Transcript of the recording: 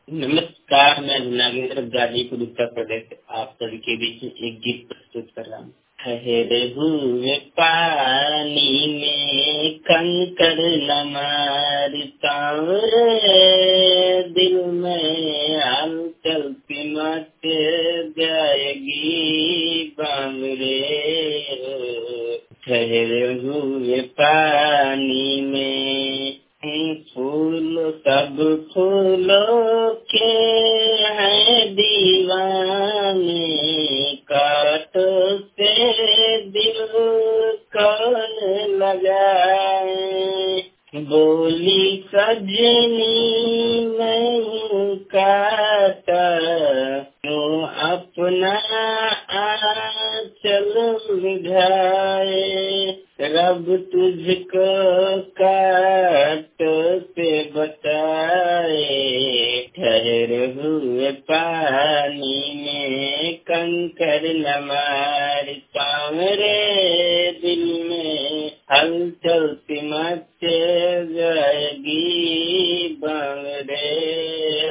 नमस्कार, मैं नागेंद्र गाजीपुर उत्तर प्रदेश से आप सभी के बीच एक गीत प्रस्तुत कर रहा हूँ। ठहरे हुए पानी में कंकर न मारता रे, दिल में हलचल मच जाएगी बांगरे। ठहरे हुए पानी में फूल सब फूलों के हैं दीवाने, कांटों से दिल कौन लगाए। बोली सजनी नहीं काटा क्यों अपना आंचल विधाए। रब तुझको काट से बचाए। ठहरे हुए पानी में कंकर न मार पावरे, दिल में हलचल मच जाएगी बांगरे।